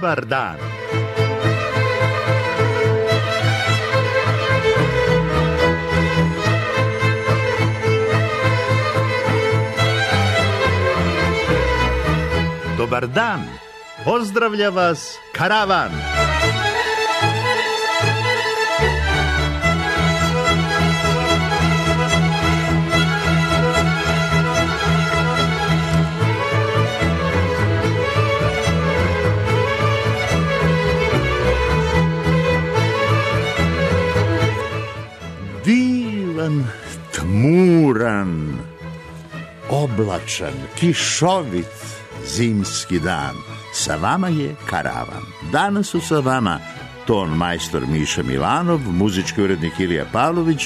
Dobar dan. Dobar dan. Pozdravlja vas Karavan. Divan, tmuran, oblačan, kišovit zimski dan. Sa vama je Karavan. Danas su sa vama ton majstor Miša Milanov, muzički urednik Ilija Pavlović,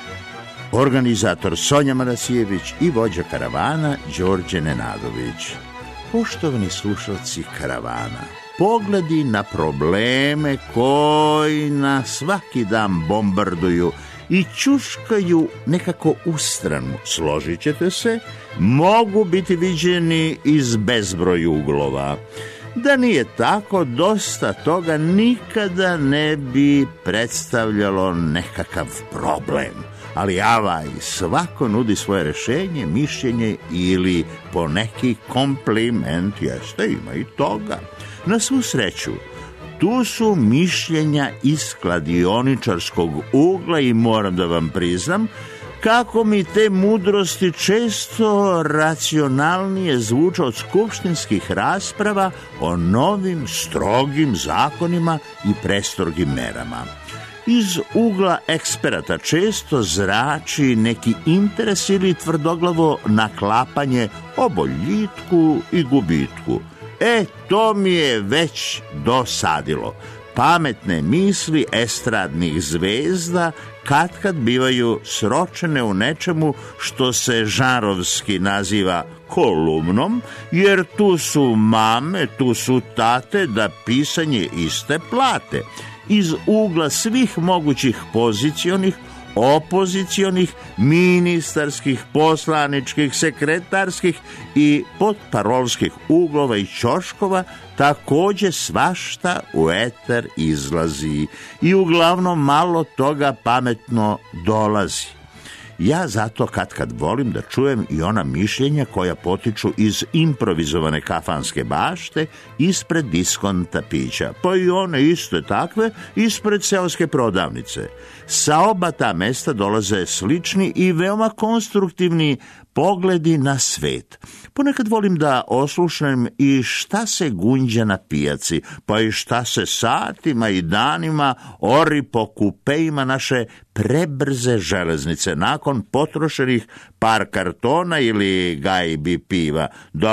organizator Sonja Manasijević i vođa Karavana Đorđe Nenadović. Poštovani slušalci Karavana, pogledi na probleme koji na svaki dan bombarduju i čuškaju nekako u stranu, složit ćete se, mogu biti viđeni iz bezbroj uglova. Da nije tako, dosta toga nikada ne bi predstavljalo nekakav problem. Ali svako nudi svoje rešenje, mišljenje ili po neki kompliment, jeste, ima i toga. Na svu sreću, tu su mišljenja iz kladioničarskog ugla i moram da vam priznam kako mi te mudrosti često racionalnije zvuče od skupštinskih rasprava o novim strogim zakonima i prestrogim merama. Iz ugla eksperata često zrači neki interes ili tvrdoglavo naklapanje o boljitku i gubitku. To mi je već dosadilo. Pametne misli estradnih zvezda katkad bivaju sročene u nečemu što se žanrovski naziva kolumnom, jer tu su mame, tu su tate da pisanje iste plate. Iz ugla svih mogućih pozicionih, opozicionih, ministarskih, poslaničkih, sekretarskih i podparolskih uglova i ćoškova takođe svašta u eter izlazi i uglavnom malo toga pametno dolazi. Ja zato kad volim da čujem i ona mišljenja koja potiču iz improvizovane kafanske bašte ispred diskonta pića, pa i one iste takve ispred seoske prodavnice. Sa oba ta mesta dolaze slični i veoma konstruktivni pogledi na svet. Ponekad volim da oslušnem i šta se gunđa na pijaci, pa i šta se satima i danima ori po kupejima naše prebrze železnice nakon potrošenih par kartona ili gajbi piva,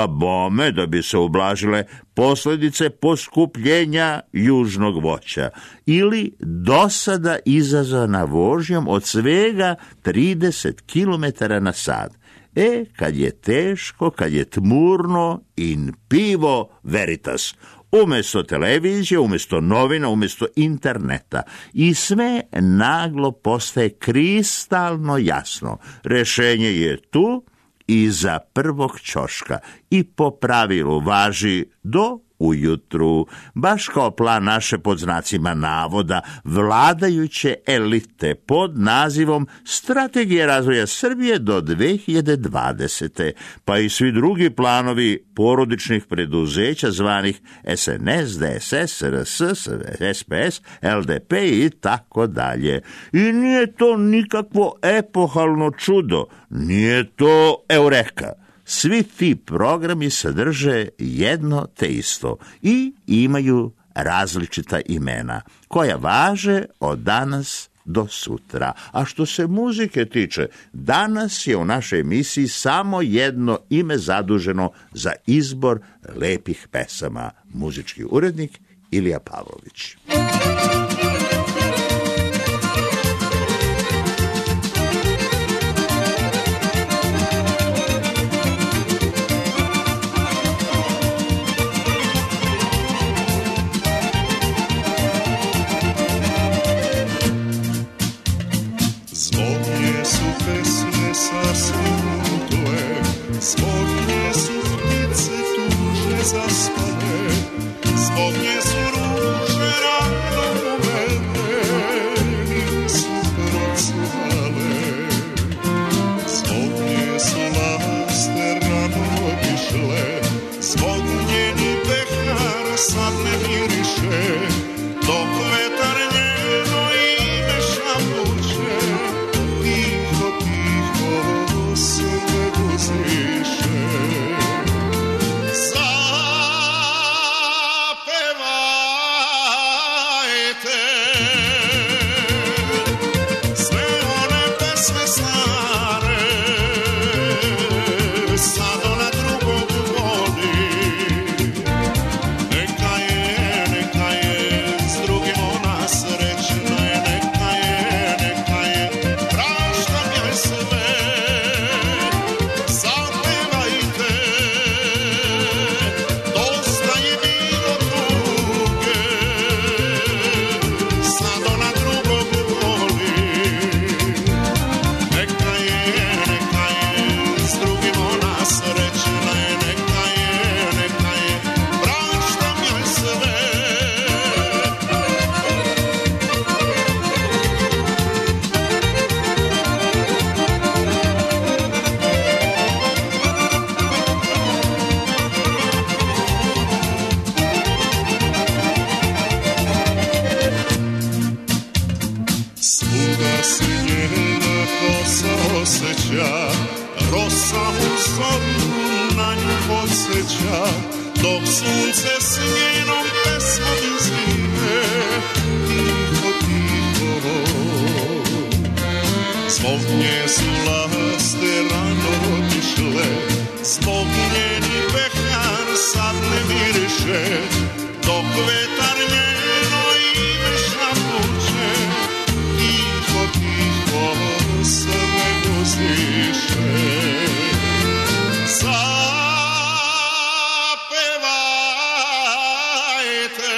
da bi se ublažile posljedice poskupljenja južnog voća ili dosada izazvana vožnjom od svega 30 km na sat. Kad je teško, kad je tmurno, in pivo veritas. Umesto televizije, umesto novina, umesto interneta. I sve naglo postaje kristalno jasno. Rešenje je tu iza prvog ćoška i po pravilu važi do ujutru, baš kao plan naše pod znacima navoda vladajuće elite pod nazivom Strategije razvoja Srbije do 2020. Pa i svi drugi planovi porodičnih preduzeća zvanih SNS, DSS, RS, SPS, LDP i tako dalje. I nije to nikakvo epohalno čudo, nije to eureka. Svi ti programi sadrže jedno te isto i imaju različita imena, koja važe od danas do sutra. A što se muzike tiče, danas je u našoj emisiji samo jedno ime zaduženo za izbor lepih pesama. Muzički urednik Ilija Pavlović. Zbog nje su ptice tuže zaspane, zbog nje su sad ne miriše, dok vetar njeno ime šapuće, tiho, tiho se ne uzviše. Zapevajte sve one pesme stare, sad ona drugog voli. Neka je s drugim ona srećna je, neka je, praštam joj sve. Zapevajte, dosta je bilo tuge, sad ona drugog voli. Neka je, s drugim ona srećna je, neka je, praštam joj sve. Svuda se njena kosa osjeća, rosa u zoru na nju podsjeća, dok sunce s njenom pesmom izvine, tiho, tiho. Zbog nje su laste rano otišle, zbog njeni pehar sad ne miriše, dok vetar njeno ime šapuće, tiho, tiho se ne uzviše. Zapevajte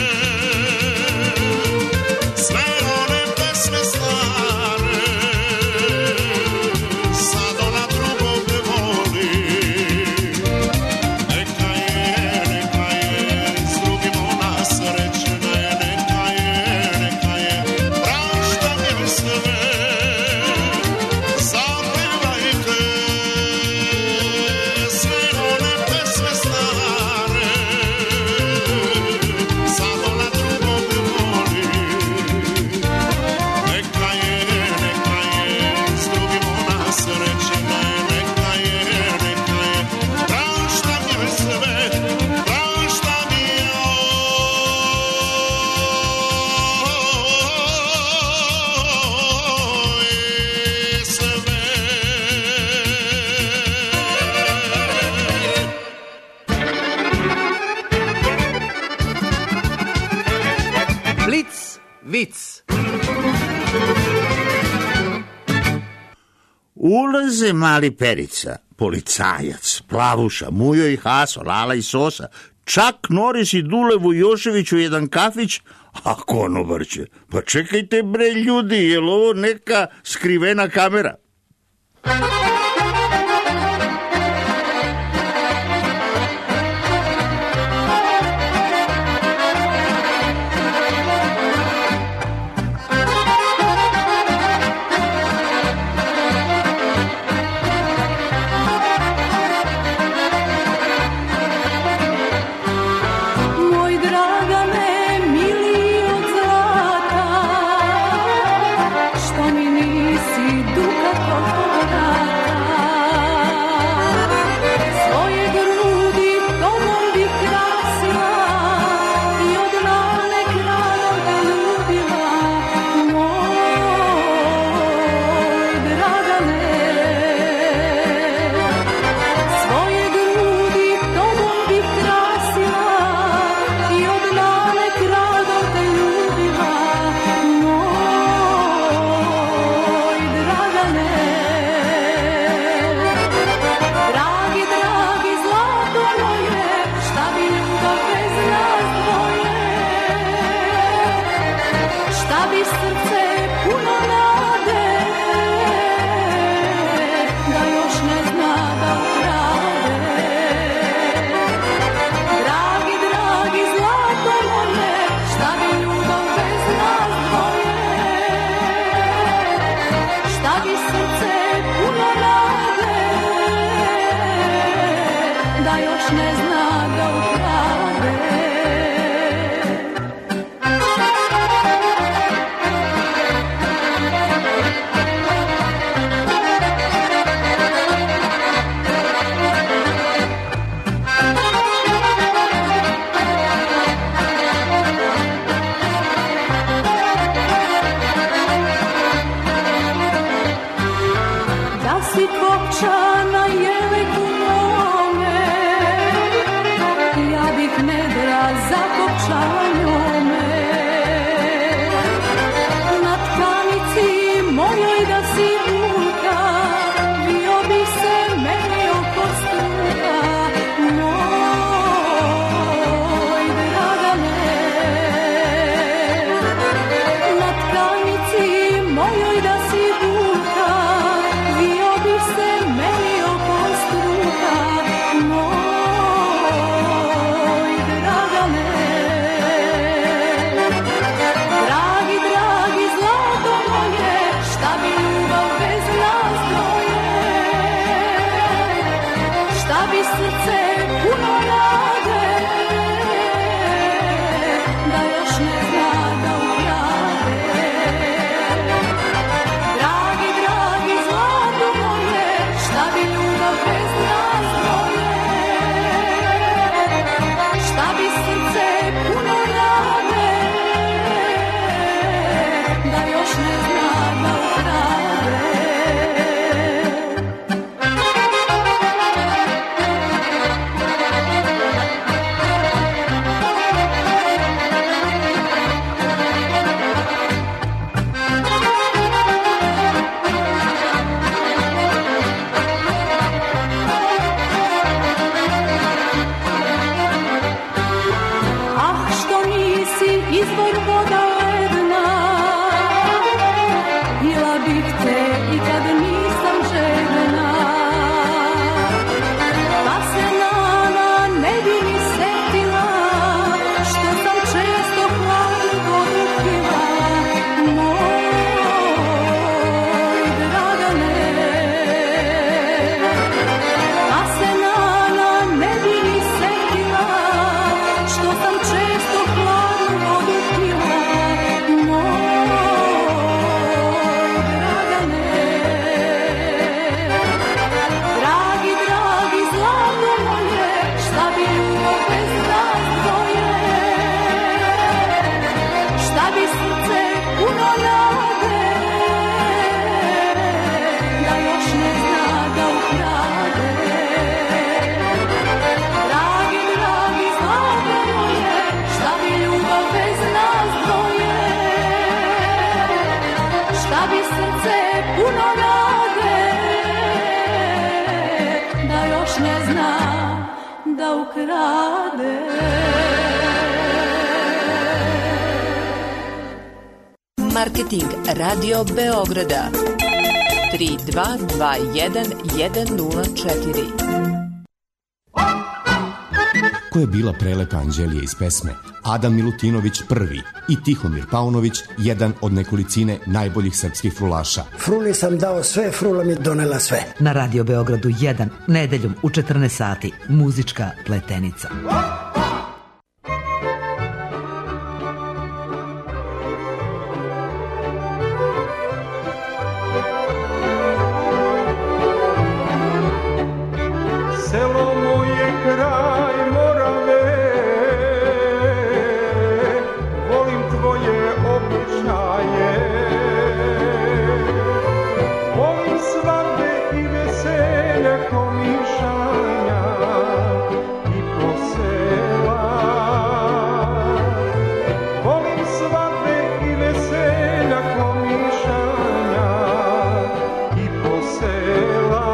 sve one pesme stare, sad ona drugog voli. Neka je, s drugim ona srećna je, neka je, praštam joj sve. Zapevajte sve one pesme stare, sad ona drugog voli. Neka je, s drugim ona srećna je, neka je, praštam joj sve, praštam joj sve. Blic, vic. Ulaze mali Perica, policajac, Plavuša, Mujo i Haso, Lala i Sosa, čak Noris i Dule Vujošević u jedan kafić, a konobar će. Pa čekajte bre ljudi, je li ovo neka skrivena kamera? Moj Dragane, mili od zlata, što mi nisi dukatom vrata. Svoje grudi tobom bi krasila i od rane kraja te ljubila. Moj Dragane, svoje grudi tobom bi krasila i od dane kradom te ljubila. Moj Dragane, dragi, dragi, zlato moje, šta bi ljubav bez nas dvoje, šta bi srce puno nade, da još ne zna da ukrade. Dragi, dragi, zlato moje, šta bi ljubav bez nas dvoje, šta bi srce puno nade, da još ne zna da ukrade. krade. Marketing Radio Beograda 3221 104. Ko je bila prelepa Anđelija iz pesme, Adam Milutinović prvi i Tihomir Paunović jedan od nekolicine najboljih srpskih frulaša. Fruli sam dao sve, frula mi donela sve. Na Radio Beogradu 1, nedeljom u 14 sati, muzička pletenica. Selo moje kraj Morave, volim tvoje običaje, volim svadbe i veselja, komišanja i posela. Volim svadbe i veselja, komišanja i posela.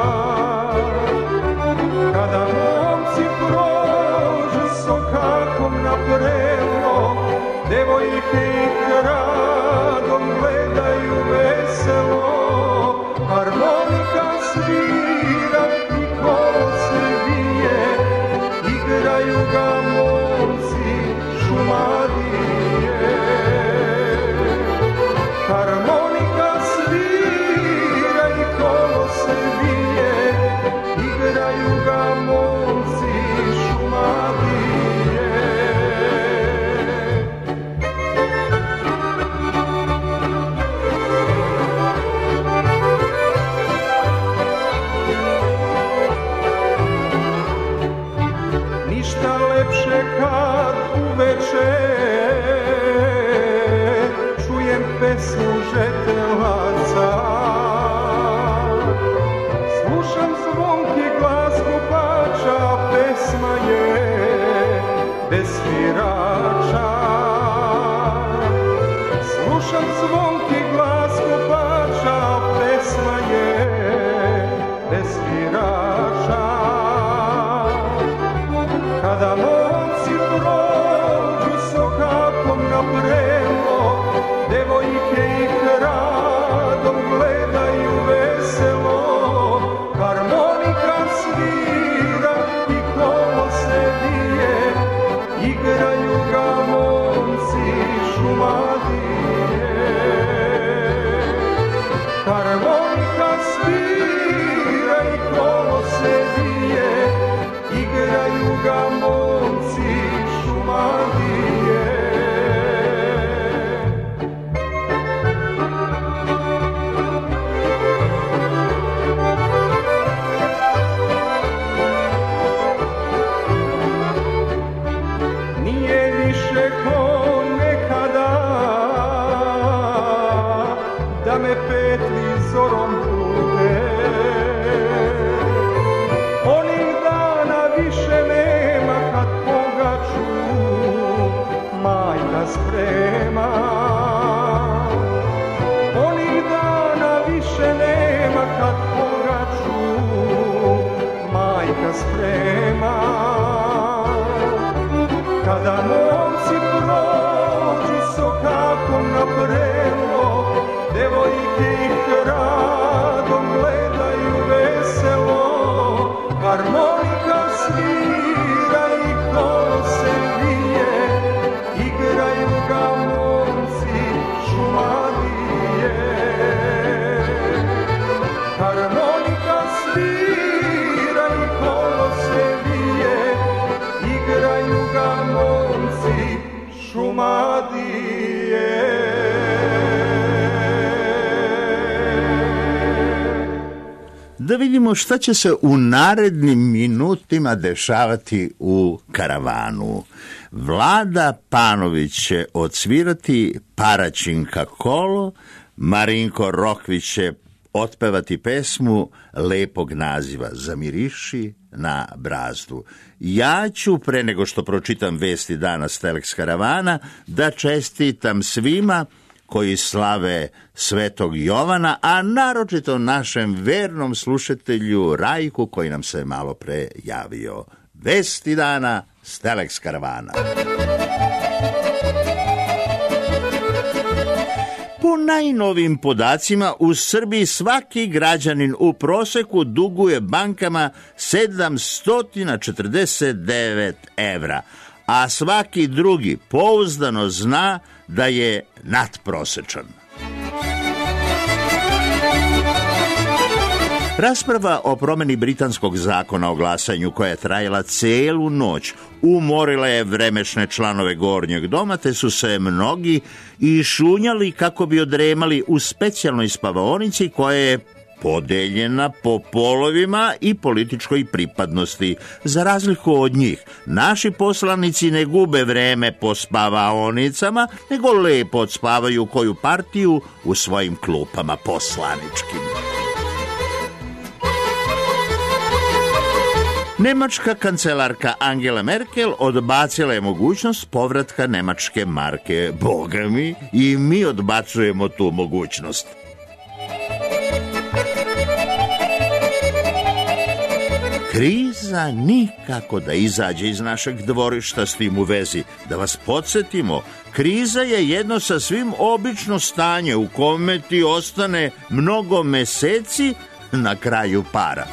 Kada momci prođu sokakom naprelo, devojke ih radom gledaju veselo. Harmonika svira i kolo se bije, igraju ga momci Šumadije. Harmonika svira i kolo se bije, igraju ga momci Šumadije. Ništa lepše kad uveče čujem pesmu žetelaca. Slušam zvonki glas kupača, pesma je bez svirača. Slušam zvonki glas kupača, pesma je bez svirača. Kada momci prođu sokakom naprelo, devojke ih radom gledaju veselo. Harmonika svira i kolo se bije, igraju ga momci Šumadije. Harmonika svira i kolo se bije, igraju ga momci Šumadije. Nije više ko nekada da me petli zorom bude. Onih dana više nema kad pogaču majka sprema. Onih dana više nema kad pogaču majka sprema. Kada momci prođu sokakom naprelo, devojke ih radom gledaju veselo. Harmonika svira i kolo se bije, igraju ga momci Šumadije. Harmonika svira i kolo se bije, igraju ga momci Šumadije. Da vidimo šta će se u narednim minutima dešavati u karavanu. Vlada Panović će odsvirati Paraćinka kolo, Marinko Rokvić će otpevati pesmu lepog naziva Zamiriši na brazdu. Ja ću, pre nego što pročitam vesti dana s Telex karavana, da čestitam svima koji slave Svetog Jovana, a naročito našem vernom slušatelju Rajku, koji nam se malo pre javio. Vesti dana s Telex karavana. Po najnovim podacima, u Srbiji svaki građanin u proseku duguje bankama 749 evra, a svaki drugi pouzdano zna da je nadprosečan. Rasprava o promeni britanskog zakona o glasanju, koja je trajala celu noć, umorila je vremešne članove Gornjeg doma, te su se mnogi išunjali kako bi odremali u specijalnoj spavaonici koja je podeljena po polovima i političkoj pripadnosti. Za razliku od njih, naši poslanici ne gube vreme po spavaonicama, nego lepo odspavaju koju partiju u svojim klupama poslaničkim. Nemačka kancelarka Angela Merkel odbacila je mogućnost povratka nemačke marke. Boga mi, i mi odbacujemo tu mogućnost. Kriza nikako da izađe iz našeg dvorišta. S tim u vezi, da vas podsjetimo, kriza je jedno sasvim obično stanje u kome ti ostane mnogo meseci na kraju para.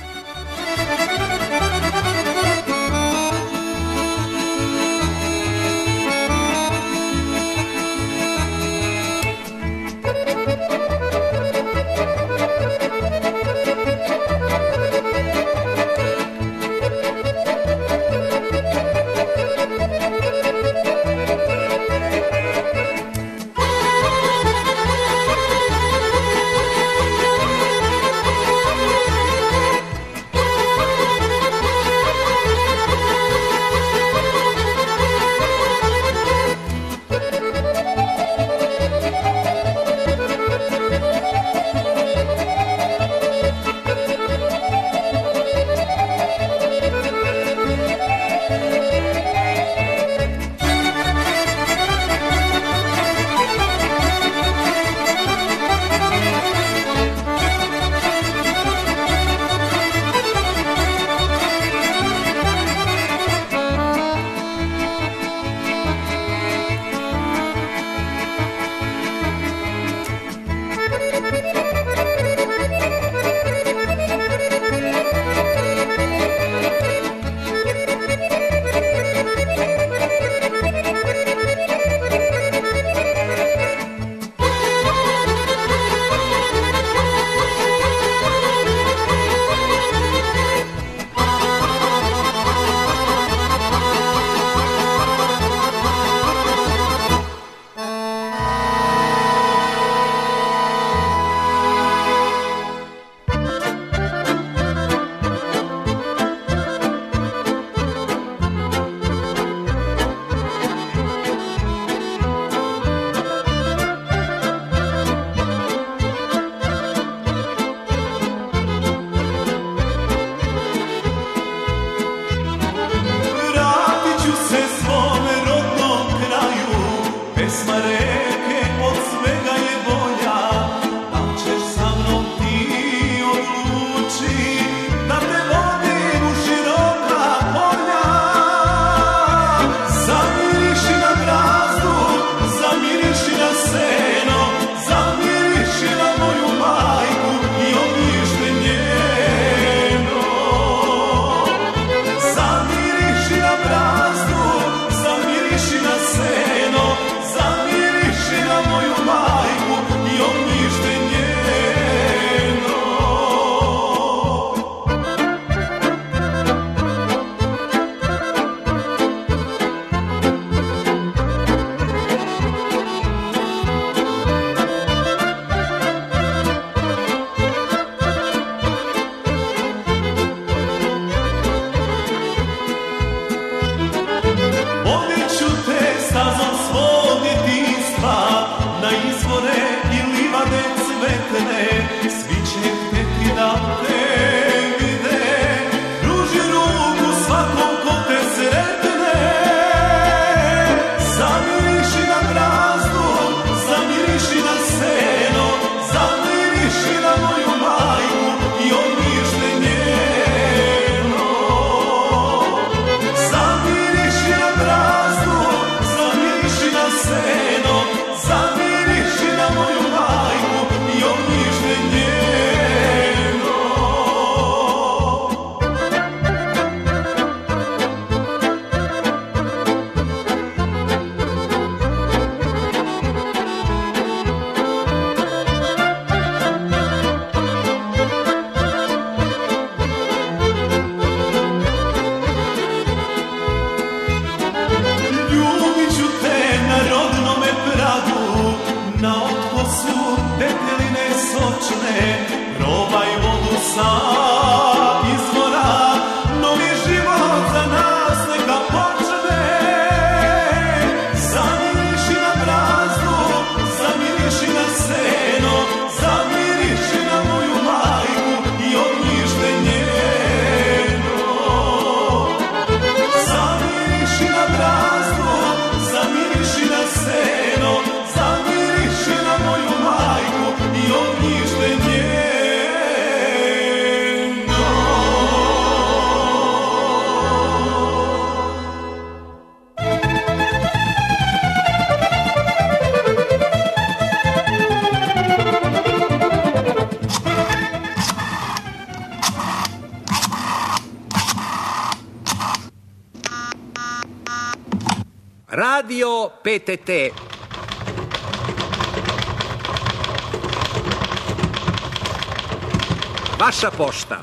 sočne, probaj vodu sa izvora, novi život za nas neka počne. Zamiriši na brazdu, zamiriši na seno, zamiriši na moju majku i ognjište njeno. Zamiriši na brazdu, zamiriši na seno, zamiriši na moju majku i ognjište njeno. Radio PTT. Vaša pošta.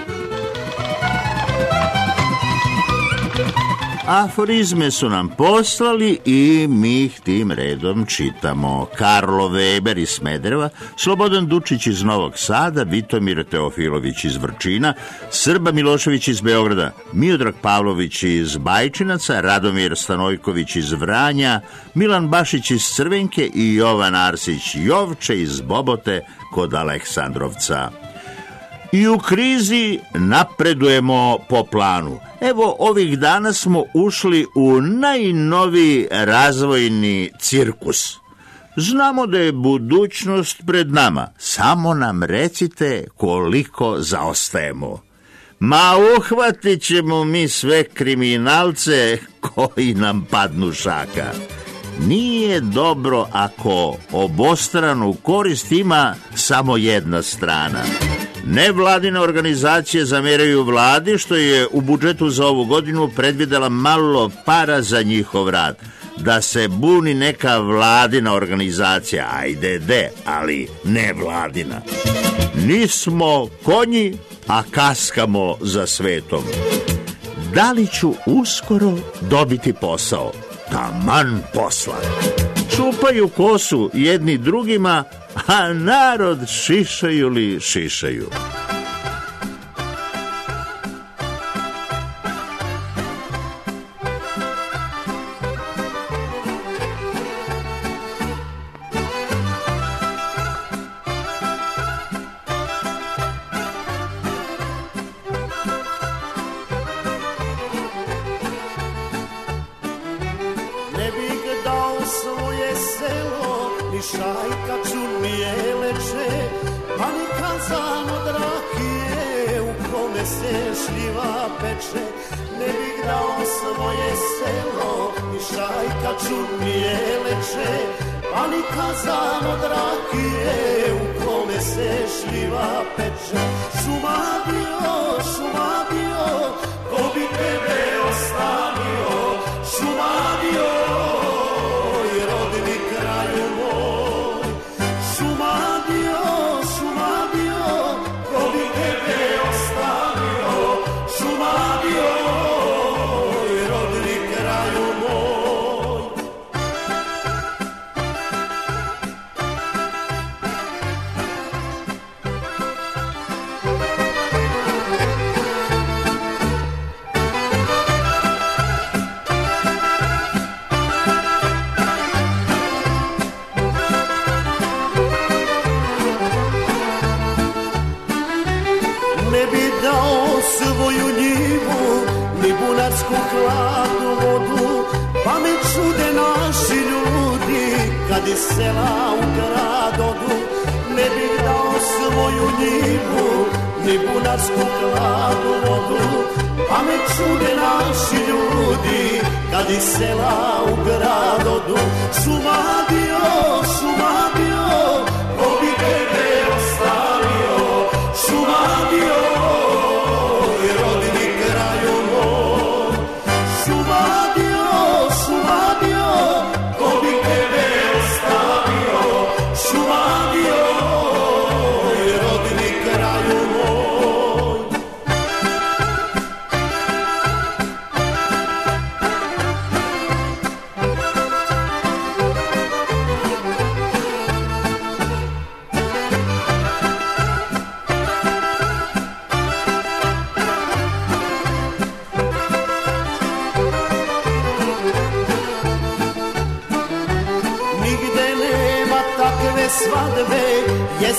Aforizme su nam poslali i mi ih tim redom čitamo. Karlo Weber iz Smedereva, Slobodan Dučić iz Novog Sada, Vitomir Teofilović iz Vrčina, Srba Milošević iz Beograda, Miodrag Pavlović iz Bajčinaca, Radomir Stanojković iz Vranja, Milan Bašić iz Crvenke i Jovan Arsić Jovče iz Bobote kod Aleksandrovca. I u krizi napredujemo po planu. Evo, ovih dana smo ušli u najnoviji razvojni cirkus. Znamo da je budućnost pred nama, samo nam recite koliko zaostajemo. Ma uhvatit ćemo mi sve kriminalce koji nam padnu šaka. Nije dobro ako obostranu korist ima samo jedna strana. Nevladine organizacije zameraju vladi što je u budžetu za ovu godinu predvidela malo para za njihov rad. Da se buni neka vladina organizacija, ajde, ali ne vladina. Nismo konji, a kaskamo za svetom. Da li ću uskoro dobiti posao? Taman posla. Čupaju kosu jedni drugima, a narod šišaju li šišaju. Ne bih dao svoje selo, ni šajka čunijeleče, pa ni kazan od rakije u kome se šljiva peče. Ne bih dao svoje selo, ni šajka čunijeleče, pa ni kazan od rakije u kome se šljiva peče. Šuma bio, ko bi tebe ostavio, šuma bio, i rodni kraju moj. Šuma bio, ko bi tebe ostavio, šuma bio, i rodni kraju moj. Ne bi dao svoju njivu, ni bunarsku hladnu vodu, pa me čude naši ljudi, kad iz sela u grad odu. Ne bih dao svoju njivu, ni bunarsku hladnu vodu, pa me čude naši ljudi, kad iz sela u grad odu. Šuma bio, ko bi tebe ostavio, šuma bio, i rodni kraju moj. Šuma bio, ko bi tebe ostavio, šuma bio, i rodni kraju moj.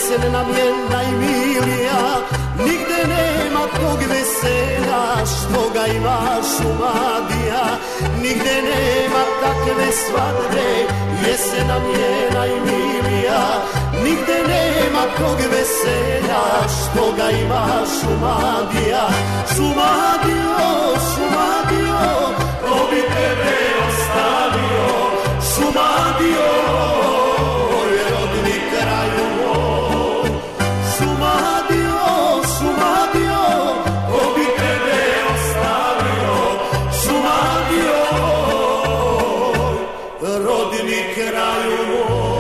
jesen nam je najmilija, nigde nema tog veselja što ga ima Šumadija. Nigde nema takve svadbe, jesen nam je najmilija, nigde nema tog veselja što ga ima Šumadija. Šumadio, Šumadio, ko bi tebe ostavio, Šumadio, je rodni kraju moj. Šumadio, Šumadio, ko bi tebe ostavio, Šumadio, rodni kraju moj.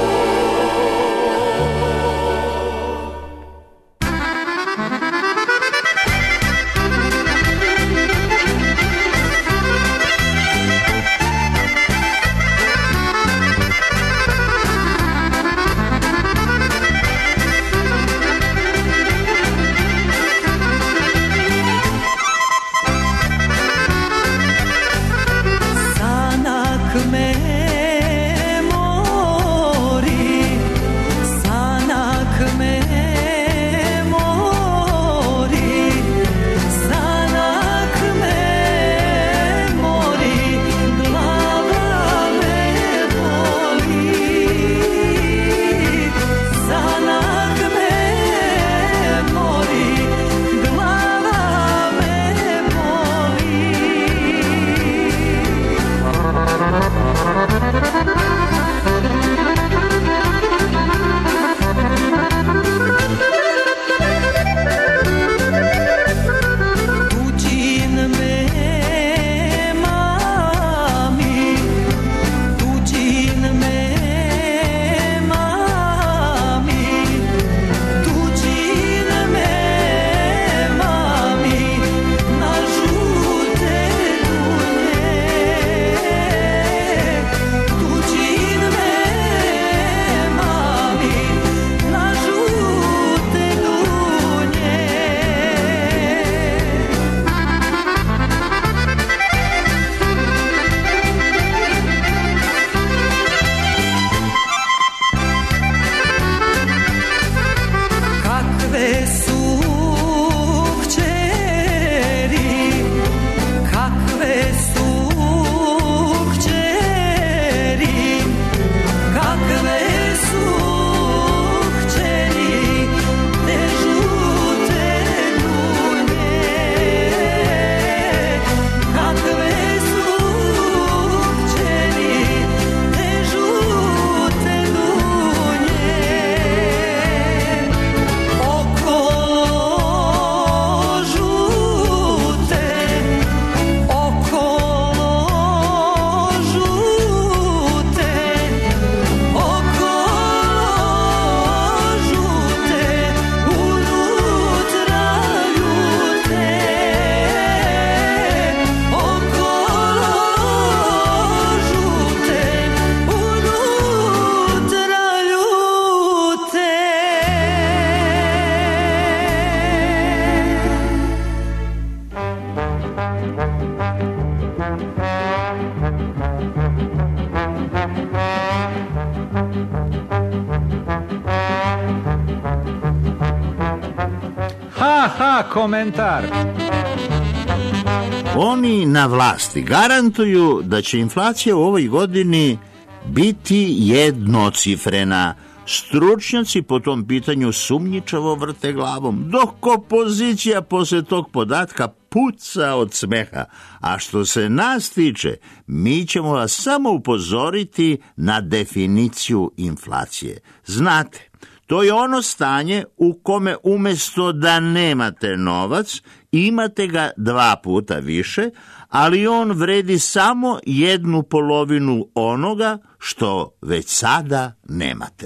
Komentar. Oni na vlasti garantuju da će inflacija u ovoj godini biti jednocifrena. Stručnjaci po tom pitanju sumnjičavo vrte glavom, dok opozicija posle tog podatka puca od smeha. A što se nas tiče, mi ćemo vas samo upozoriti na definiciju inflacije. Znate, to je ono stanje u kome umjesto da nemate novac, imate ga 2 puta više, ali on vredi samo 1/2 onoga što već sada nemate.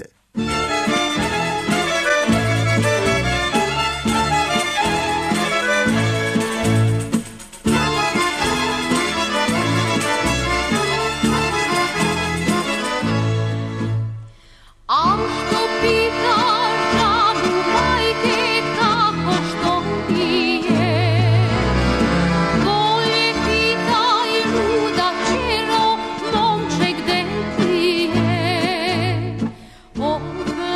Over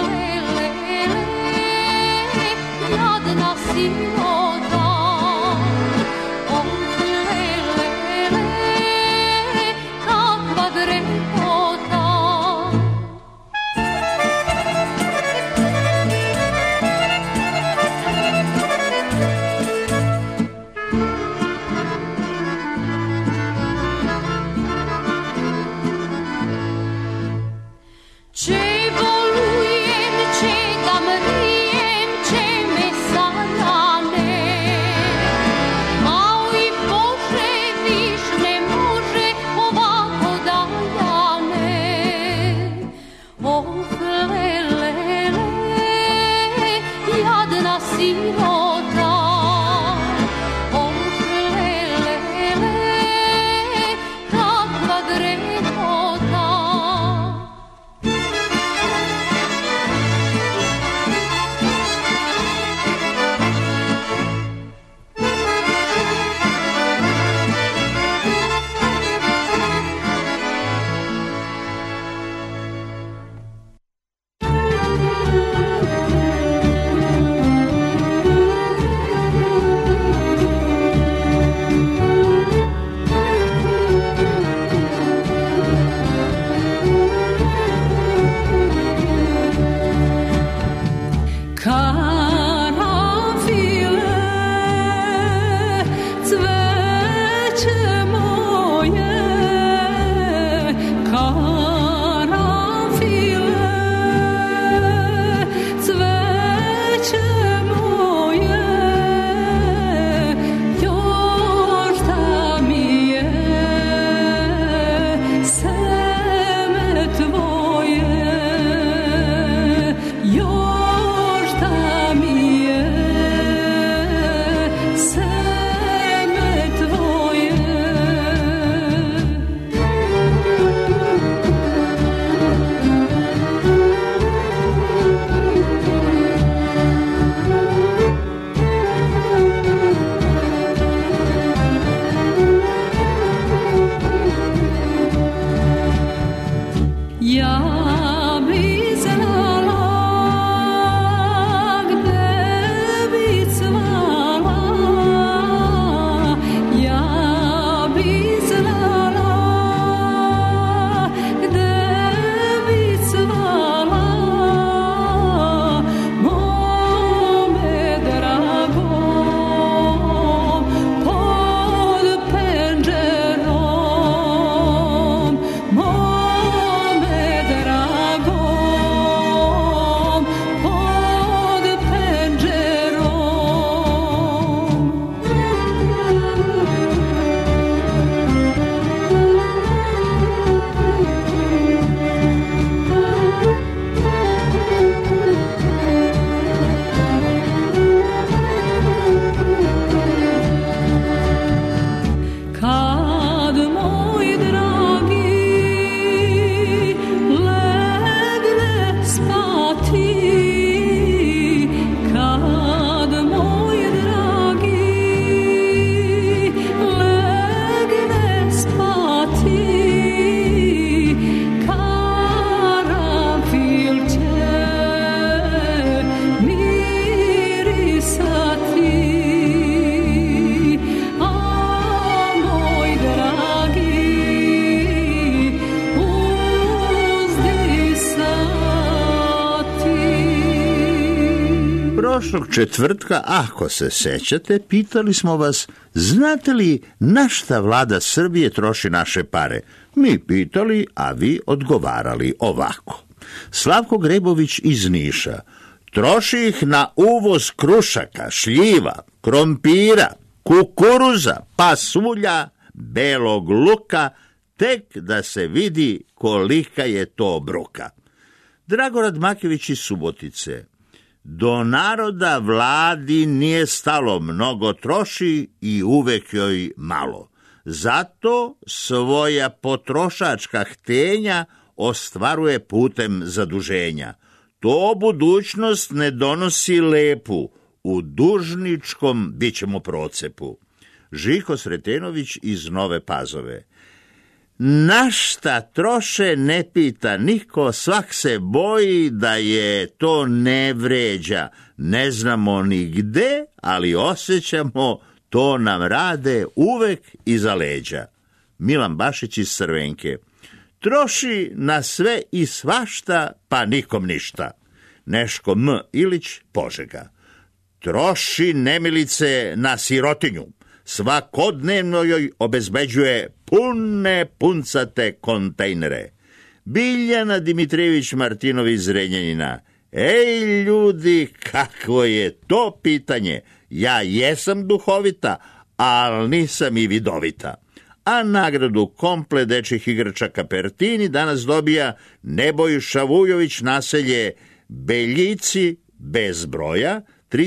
Prošlog četvrtka, ako se sećate, pitali smo vas, znate li na šta vlada Srbije troši naše pare? Mi pitali, a vi odgovarali ovako. Slavko Grebović iz Niša: troši ih na uvoz krušaka, šljiva, krompira, kukuruza, pasulja, belog luka, tek da se vidi kolika je to bruka. Dragorad Makević iz Subotice: do naroda vladi nije stalo, mnogo troši i uvek joj malo. Zato svoja potrošačka htenja ostvaruje putem zaduženja. To budućnost ne donosi lepu, u dužničkom bit ćemo procepu. Žiko Sretenović iz Nove Pazove: na šta troše ne pita niko, svak se boji da je to ne vređa. Ne znamo ni gde, ali osjećamo, to nam rade uvek iza leđa. Milan Bašić iz Crvenke: troši na sve i svašta, pa nikom ništa. Neško M. Ilić, Požega: troši nemilice na sirotinju, svakodnevno joj obezbeđuje pune puncate kontejnere. Biljana Dimitrijević Martinović iz Zrenjanina: ej ljudi, kakvo je to pitanje, ja jesam duhovita, ali nisam i vidovita. A nagradu komplet dečjih igračaka Pertini danas dobija Nebojša Vujović, naselje Beljici bez broja,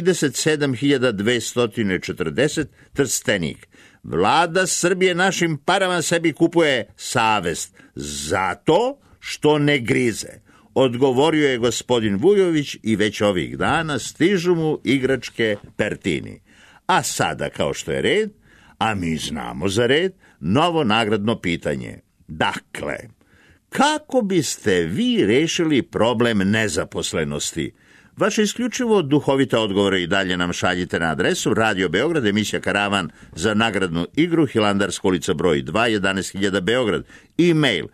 37.240 Trstenik. Vlada Srbije našim parama sebi kupuje savest zato što ne grize, odgovorio je gospodin Vujović, i već ovih dana stižu mu igračke Pertini. A sada, kao što je red, a mi znamo za red, novo nagradno pitanje. Dakle, kako biste vi rešili problem nezaposlenosti? Vaše isključivo duhovite odgovore i dalje nam šaljite na adresu Radio Beograd, emisija Karavan za nagradnu igru, Hilandarska ulica broj 2, 11.000 Beograd, e-mail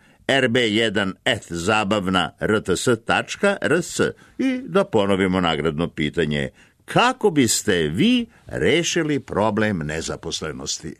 rb1@zabavna.rts.rs. I da ponovimo nagradno pitanje: kako biste vi rešili problem nezaposlenosti?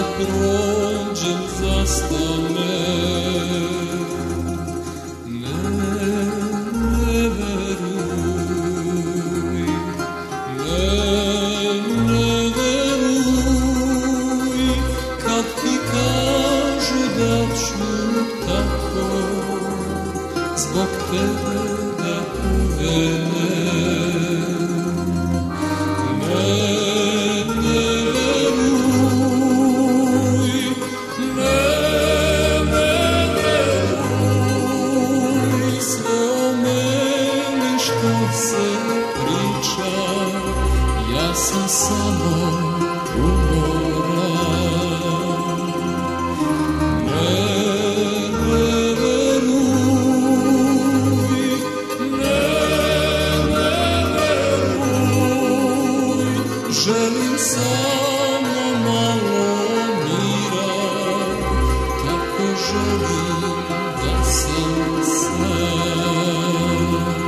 prođem zastane. Ne sam samo umoran. Želim samo malo mira, tako želim da sam sam.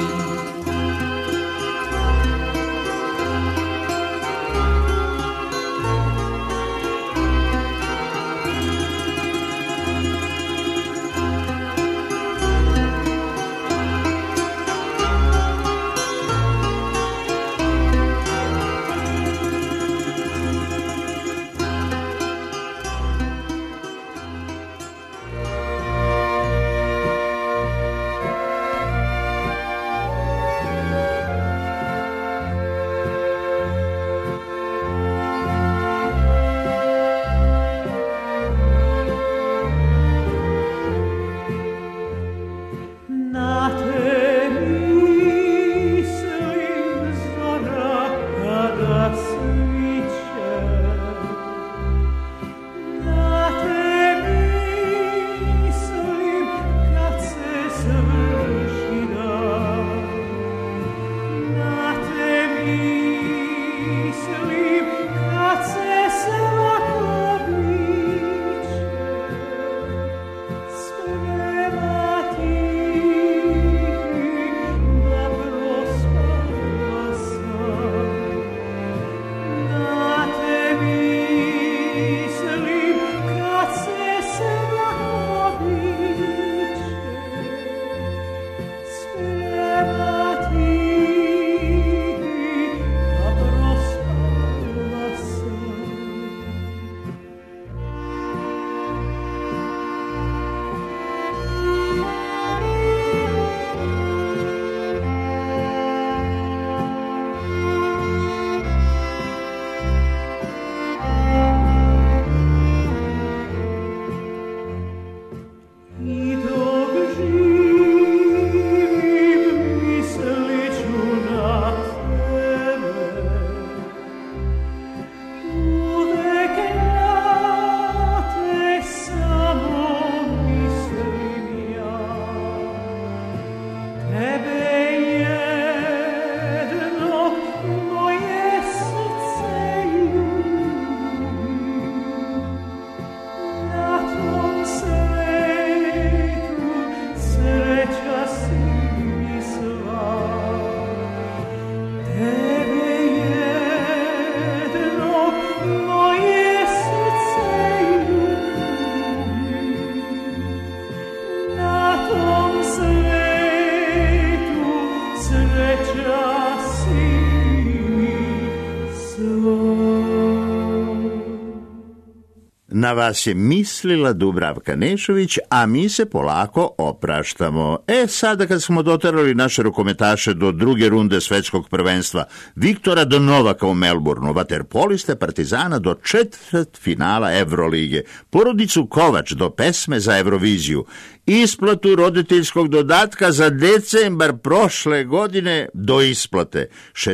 Na vas je mislila Dubravka Nešović, a mi se polako opraštamo. Sada kad smo doterali naše rukometaše do druge runde svetskog prvenstva, Viktora do Novaka u Melbourneu, vaterpoliste Partizana do četvrtfinala Evrolige, porodicu Kovač do pesme za Euroviziju, isplatu roditeljskog dodatka za decembar prošle godine do isplate,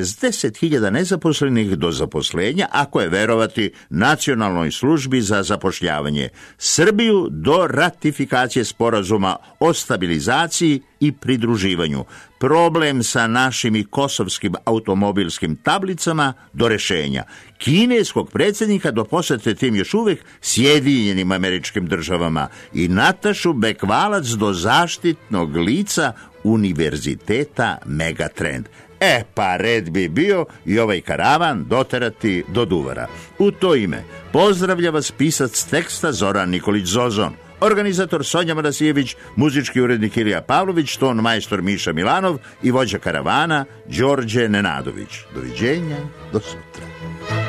60.000 nezaposlenih do zaposlenja, ako je verovati Nacionalnoj službi za zapošljavanje, Srbiju do ratifikacije sporazuma o stabilizaciji i pridruživanju, problem sa našim i kosovskim automobilskim tablicama do rešenja, kineskog predsjednika do posete tim još uvijek Sjedinjenim Američkim Državama i Natašu Bekvalac do zaštitnog lica Univerziteta Megatrend. Pa red bi bio i ovaj karavan doterati do Duvara. U to ime pozdravlja vas pisac teksta Zoran Nikolić Zozon, organizator Sonja Marasijević, muzički urednik Ilija Pavlović, ton majstor Miša Milanov i vođa karavana Đorđe Nenadović. Doviđenja, do sutra.